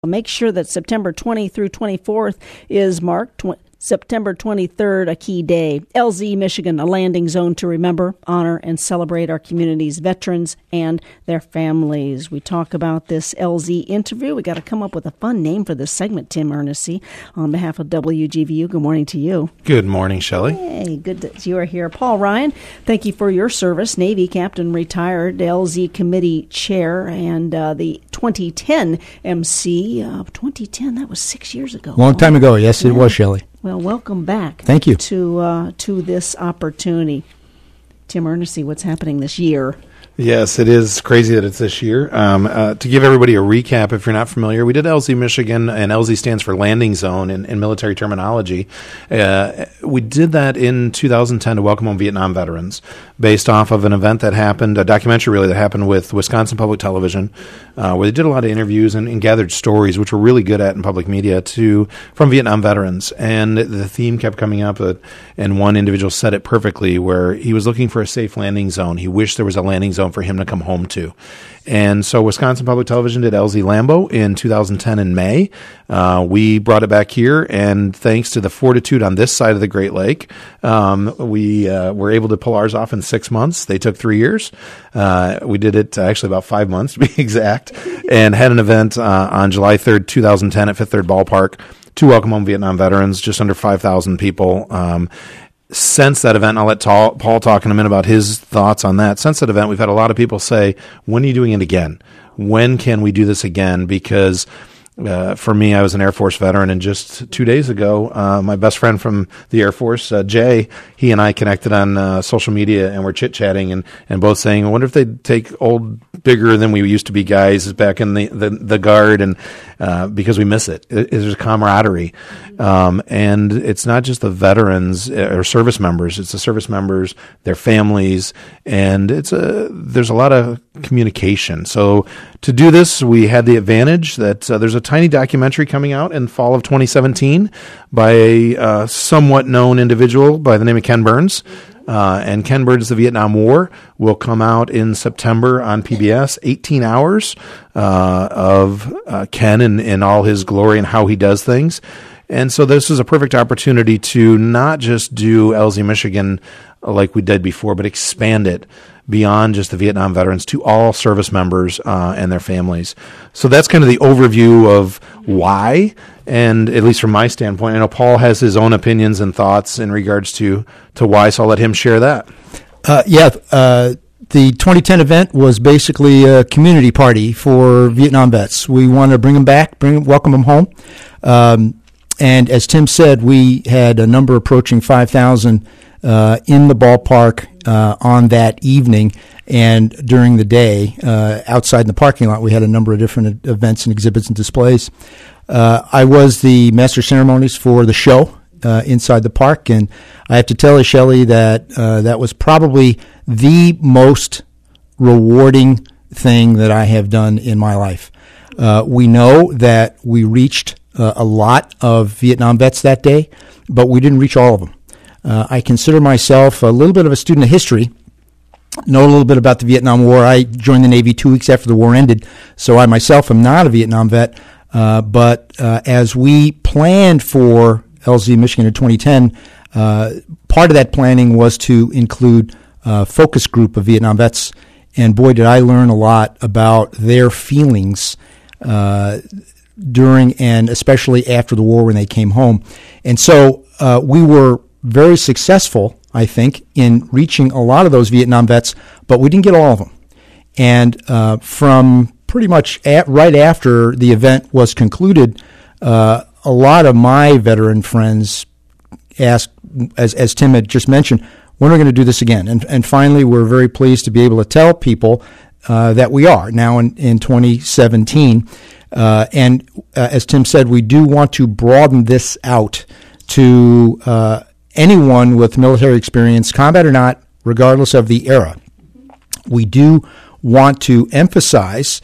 Make sure that September 20 through 24th is marked. September 23rd, a key day. LZ, Michigan, a landing zone to remember, honor, and celebrate our community's veterans and their families. We talk about this LZ interview. We got to come up with a fun name for this segment, Tim Ernest. On behalf of WGVU, good morning to you. Good morning, Shelley. Hey, good that you are here. Paul Ryan, thank you for your service. Navy Captain retired, LZ Committee Chair, and the 2010 MC. 2010, that was 6 years ago. Long time ago, yes, it was, Shelley. Well, welcome back. Thank you. To this opportunity. Tim Ernest, what's happening this year? Yes, it is crazy that it's this year. To give everybody a recap, if you're not familiar, we did LZ Michigan, and LZ stands for Landing Zone in military terminology. We did that in 2010 to welcome home Vietnam veterans, based off of an event that happened, a documentary really that happened with Wisconsin Public Television, where they did a lot of interviews and gathered stories, which we're really good at in public media, from Vietnam veterans. And the theme kept coming up, and one individual said it perfectly, where he was looking for a safe landing zone. He wished there was a landing zone for him to come home to. And so Wisconsin Public Television did LZ Lambeau in 2010 in May. We brought it back here, and thanks to the fortitude on this side of the Great Lake, we were able to pull ours off in 6 months. They took 3 years. We did it actually about 5 months to be exact, and had an event on July 3rd, 2010 at Fifth Third Ballpark to welcome home Vietnam veterans, just under 5,000 people. Since that event, I'll let Paul talk in a minute about his thoughts on that. Since that event, we've had a lot of people say, when are you doing it again? When can we do this again? Because for me, I was an Air Force veteran, and just 2 days ago, my best friend from the Air Force, Jay, he and I connected on social media, and we're chit-chatting and both saying, I wonder if they'd take old, bigger than we used to be guys back in the Guard, and because we miss it. There's camaraderie. And it's not just the veterans or service members, it's the service members, their families, and there's a lot of communication. So to do this, we had the advantage that there's a tiny documentary coming out in fall of 2017 by a somewhat known individual by the name of Ken Burns. And Ken Burns' The Vietnam War will come out in September on PBS, 18 hours of Ken in all his glory and how he does things. And so this is a perfect opportunity to not just do LZ Michigan like we did before, but expand it beyond just the Vietnam veterans to all service members and their families. So that's kind of the overview of why, and at least from my standpoint, I know Paul has his own opinions and thoughts in regards to why, so I'll let him share that. The 2010 event was basically a community party for Vietnam vets. We want to bring them back, welcome them home. And as Tim said, we had a number approaching 5,000 in the ballpark on that evening, and during the day outside in the parking lot, we had a number of different events and exhibits and displays. I was the master ceremonies for the show inside the park, and I have to tell you, Shelley, that that was probably the most rewarding thing that I have done in my life. We know that we reached a lot of Vietnam vets that day, but we didn't reach all of them. I consider myself a little bit of a student of history, know a little bit about the Vietnam War. I joined the Navy 2 weeks after the war ended, so I myself am not a Vietnam vet, but as we planned for LZ Michigan in 2010, part of that planning was to include a focus group of Vietnam vets, and boy, did I learn a lot about their feelings during and especially after the war when they came home. And so we were very successful, I think, in reaching a lot of those Vietnam vets, but we didn't get all of them. And from pretty much right after the event was concluded, a lot of my veteran friends asked, as Tim had just mentioned, when are we going to do this again? And finally, we're very pleased to be able to tell people that we are now in 2017. And as Tim said, we do want to broaden this out to anyone with military experience, combat or not, regardless of the era. We do want to emphasize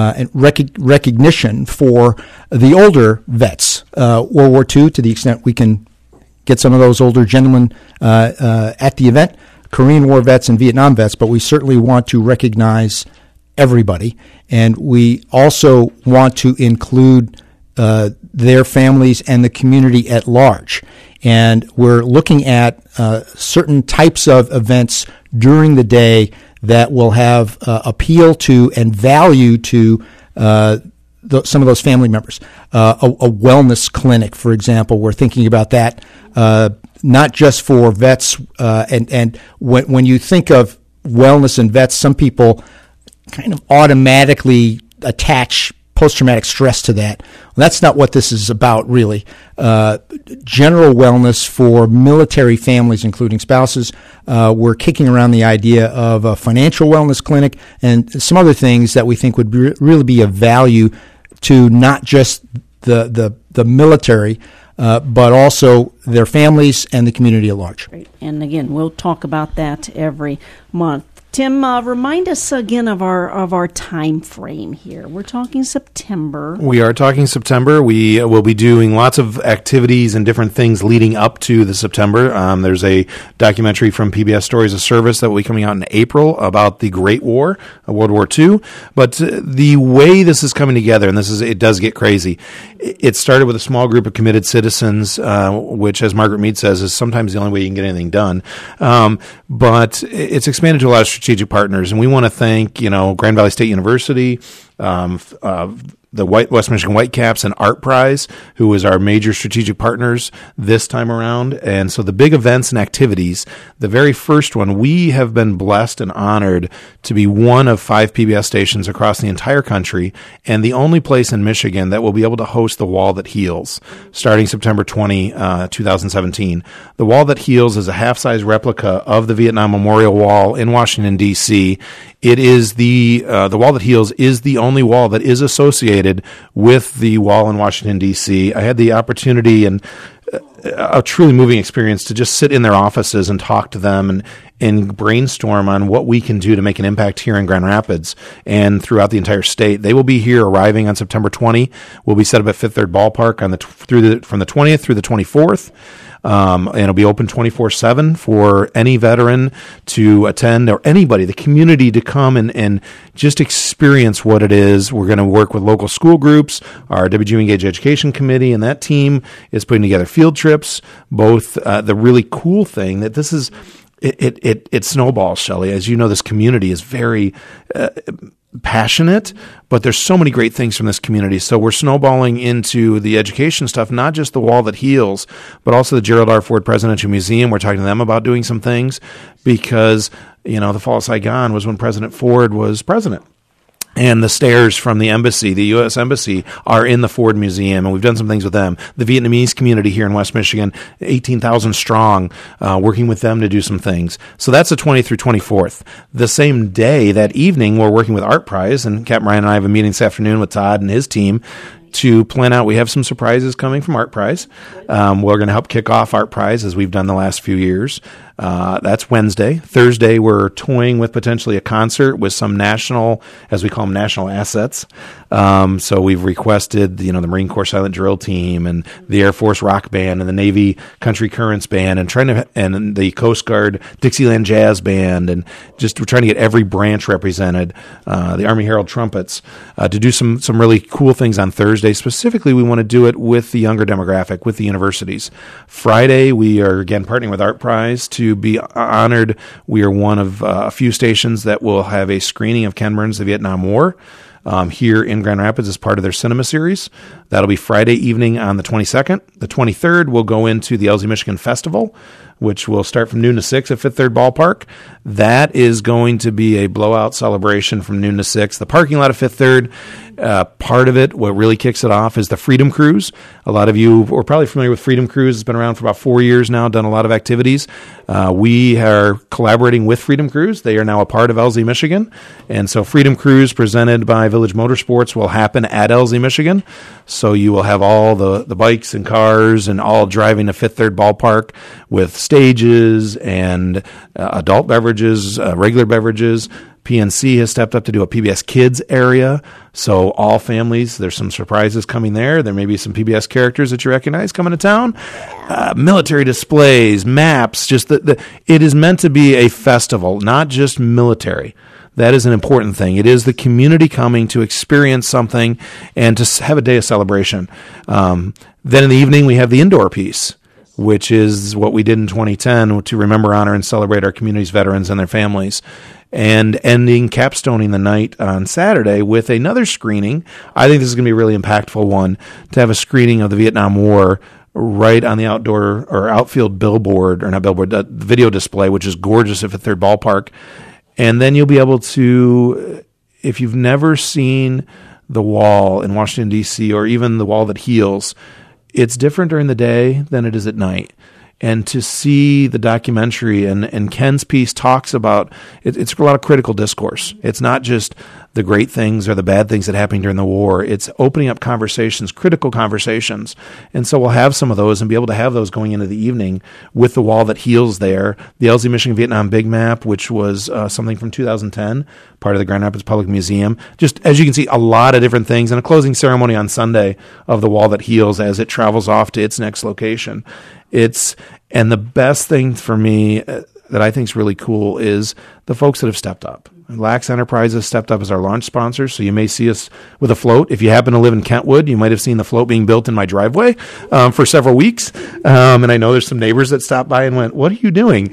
recognition for the older vets, World War II, to the extent we can get some of those older gentlemen at the event, Korean War vets and Vietnam vets, but we certainly want to recognize everybody. And we also want to include their families and the community at large. And we're looking at certain types of events during the day that will have appeal to and value to some of those family members. A wellness clinic, for example, we're thinking about that, not just for vets. And when you think of wellness and vets, some people kind of automatically attach post-traumatic stress to that. Well, that's not what this is about, really. General wellness for military families, including spouses. We're kicking around the idea of a financial wellness clinic and some other things that we think would really be of value to not just the military, but also their families and the community at large. Great. And again, we'll talk about that every month. Tim, remind us again of our time frame here. We're talking September. We are talking September. We will be doing lots of activities and different things leading up to the September. There's a documentary from PBS Stories of Service that will be coming out in April about the Great War, World War II. But the way this is coming together, and it does get crazy. It started with a small group of committed citizens, which, as Margaret Mead says, is sometimes the only way you can get anything done. But it's expanded to a lot of strategic partners, and we want to thank, Grand Valley State University, the West Michigan Whitecaps, and Art Prize, who is our major strategic partners this time around. And so the big events and activities, the very first one, we have been blessed and honored to be one of 5 PBS stations across the entire country and the only place in Michigan that will be able to host the Wall That Heals, starting September 20, 2017. The Wall That Heals is a half-size replica of the Vietnam Memorial Wall in Washington, D.C. It is the Wall That Heals is the only wall that is associated with the wall in Washington, D.C. I had the opportunity and a truly moving experience to just sit in their offices and talk to them and brainstorm on what we can do to make an impact here in Grand Rapids and throughout the entire state. They will be here arriving on September 20. We'll be set up at Fifth Third Ballpark from the 20th through the 24th. And it'll be open 24/7 for any veteran to attend, or anybody, the community, to come and just experience what it is. We're going to work with local school groups. Our WGU Engage Education Committee and that team is putting together field trips. Both the really cool thing that this is, it snowballs, Shelley. As you know, this community is very passionate, but there's so many great things from this community. So we're snowballing into the education stuff, not just the Wall That Heals, but also the Gerald R. Ford Presidential Museum. We're talking to them about doing some things because, the fall of Saigon was when President Ford was president. And the stairs from the embassy, the U.S. Embassy, are in the Ford Museum, and we've done some things with them. The Vietnamese community here in West Michigan, 18,000 strong, working with them to do some things. So that's the 20th through 24th. The same day, that evening, we're working with Art Prize, and Captain Ryan and I have a meeting this afternoon with Todd and his team to plan out. We have some surprises coming from Art Prize. We're going to help kick off Art Prize as we've done the last few years. That's Wednesday. Thursday, we're toying with potentially a concert with some national, as we call them, national assets. So we've requested, the Marine Corps Silent Drill Team and the Air Force Rock Band and the Navy Country Currents Band and the Coast Guard Dixieland Jazz Band, and just we're trying to get every branch represented. The Army Herald Trumpets to do some really cool things on Thursday. Specifically, we want to do it with the younger demographic, with the universities. Friday, we are again partnering with Art Prize to be honored. We are one of a few stations that will have a screening of Ken Burns' The Vietnam War here in Grand Rapids as part of their cinema series. That'll be Friday evening on the 22nd. The 23rd, we'll go into the LZ Michigan Festival, which will start from noon to 6 at Fifth Third Ballpark. That is going to be a blowout celebration from noon to 6. The parking lot of Fifth Third, part of it, what really kicks it off, is the Freedom Cruise. A lot of you are probably familiar with Freedom Cruise. It's been around for about 4 years now, done a lot of activities. We are collaborating with Freedom Cruise. They are now a part of LZ Michigan. And so Freedom Cruise, presented by Village Motorsports, will happen at LZ Michigan. So you will have all the bikes and cars and all driving to Fifth Third Ballpark with stages and adult beverages, regular beverages. PNC has stepped up to do a PBS Kids area. So all families, there's some surprises coming there. There may be some PBS characters that you recognize coming to town. Military displays, maps, just it is meant to be a festival, not just military. that is an important thing. It is the community coming to experience something and to have a day of celebration. Then in the evening, we have the indoor piece, which is what we did in 2010 to remember, honor, and celebrate our community's veterans and their families. And capstoning the night on Saturday with another screening. I think this is going to be a really impactful one, to have a screening of the Vietnam War right on the outdoor or outfield billboard, or not billboard, video display, which is gorgeous at Fifth Third Ballpark. And then you'll be able to, if you've never seen the wall in Washington, D.C., or even the wall that heals, it's different during the day than it is at night. And to see the documentary, and Ken's piece talks about, it's a lot of critical discourse. It's not just the great things or the bad things that happened during the war. It's opening up conversations, critical conversations. And so we'll have some of those and be able to have those going into the evening with the wall that heals there. The LZ Michigan Vietnam Big Map, which was something from 2010, part of the Grand Rapids Public Museum. Just as you can see, a lot of different things. And a closing ceremony on Sunday of the wall that heals as it travels off to its next location. And the best thing for me that I think is really cool is the folks that have stepped up. Lax Enterprises stepped up as our launch sponsor, so you may see us with a float. If you happen to live in Kentwood, you might have seen the float being built in my driveway for several weeks. And I know there's some neighbors that stopped by and went, "What are you doing?"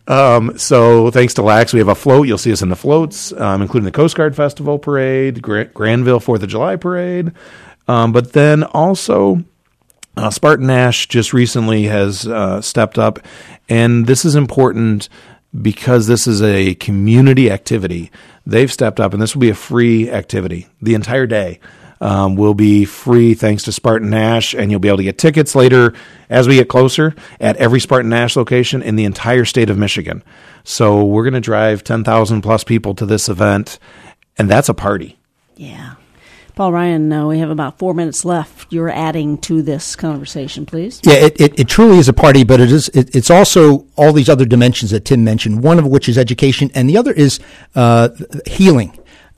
So thanks to Lax, we have a float. You'll see us in the floats, including the Coast Guard Festival Parade, Granville 4th of July Parade. But then also Spartan Nash just recently has stepped up, and this is important because this is a community activity. They've stepped up, and this will be a free activity. The entire day will be free thanks to Spartan Nash, and you'll be able to get tickets later as we get closer at every Spartan Nash location in the entire state of Michigan. So we're going to drive 10,000 plus people to this event, and that's a party. Yeah. Paul Ryan, we have about 4 minutes left. You're adding to this conversation, please. Yeah, it truly is a party, but it's also all these other dimensions that Tim mentioned, one of which is education, and the other is healing.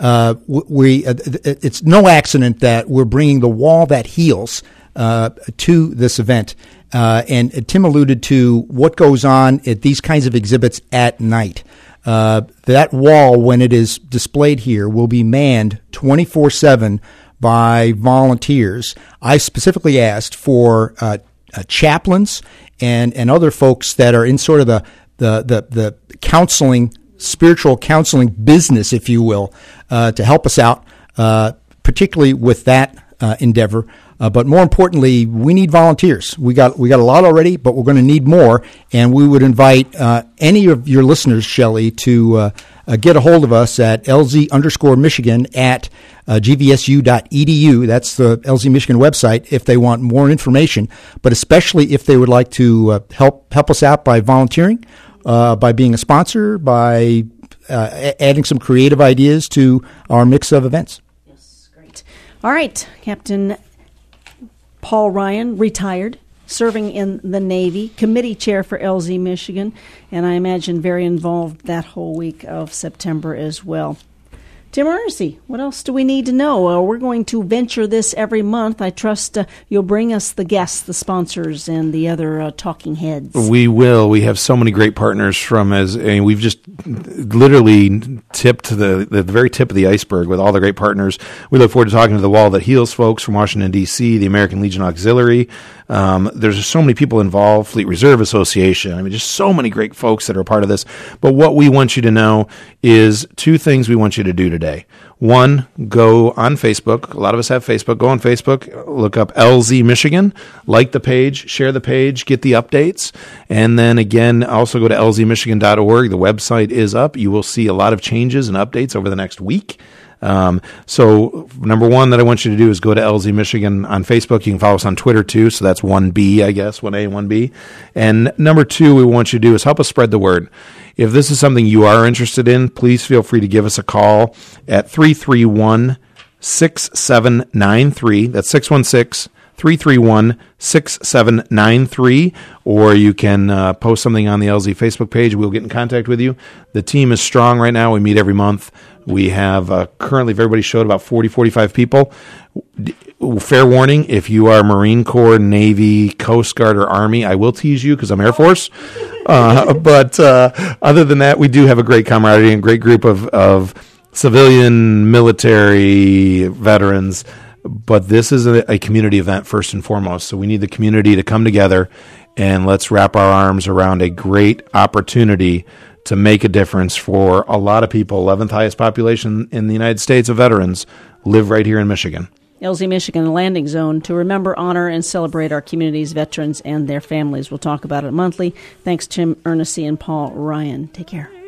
It's no accident that we're bringing the wall that heals to this event. And Tim alluded to what goes on at these kinds of exhibits at night. That wall, when it is displayed here, will be manned 24/7 by volunteers. I specifically asked for chaplains and other folks that are in sort of the counseling, spiritual counseling business, if you will, to help us out, particularly with that endeavor. But more importantly, we need volunteers. We got a lot already, but we're going to need more. And we would invite any of your listeners, Shelley, to get a hold of us at LZ_Michigan at gvsu.edu. That's the LZ Michigan website if they want more information, but especially if they would like to help us out by volunteering, by being a sponsor, by adding some creative ideas to our mix of events. Yes, great. All right, Captain Paul Ryan, retired, serving in the Navy, committee chair for LZ Michigan, and I imagine very involved that whole week of September as well. Tim Ernest, what else do we need to know? We're going to venture this every month. I trust you'll bring us the guests, the sponsors, and the other talking heads. We will. We have so many great partners we've just literally tipped the very tip of the iceberg with all the great partners. We look forward to talking to the Wall That Heals folks from Washington, D.C., the American Legion Auxiliary. There's just so many people involved, Fleet Reserve Association. I mean, just so many great folks that are a part of this. But what we want you to know is two things we want you to do today. One, go on Facebook. A lot of us have Facebook. Go on Facebook, look up LZ Michigan, like the page, share the page, get the updates. And then again, also go to lzmichigan.org. The website is up. You will see a lot of changes and updates over the next week. So number one that I want you to do is go to LZ Michigan on Facebook. You can follow us on Twitter too. So that's 1B, I guess, 1A, 1B. And number two, we want you to do is help us spread the word. If this is something you are interested in, please feel free to give us a call at 331-6793. That's 616-331-6793, or you can post something on the LZ Facebook page. We'll get in contact with you. The team is strong right now. We meet every month. We have currently, if everybody showed, about 40, 45 people. Fair warning, if you are Marine Corps, Navy, Coast Guard, or Army, I will tease you because I'm Air Force. But other than that, we do have a great camaraderie and great group of civilian, military, veterans, but this is a community event first and foremost. So we need the community to come together, and let's wrap our arms around a great opportunity to make a difference for a lot of people. 11th highest population in the United States of veterans live right here in Michigan. LZ Michigan Landing Zone to remember, honor, and celebrate our community's veterans and their families. We'll talk about it monthly. Thanks, Tim Ernessy and Paul Ryan. Take care.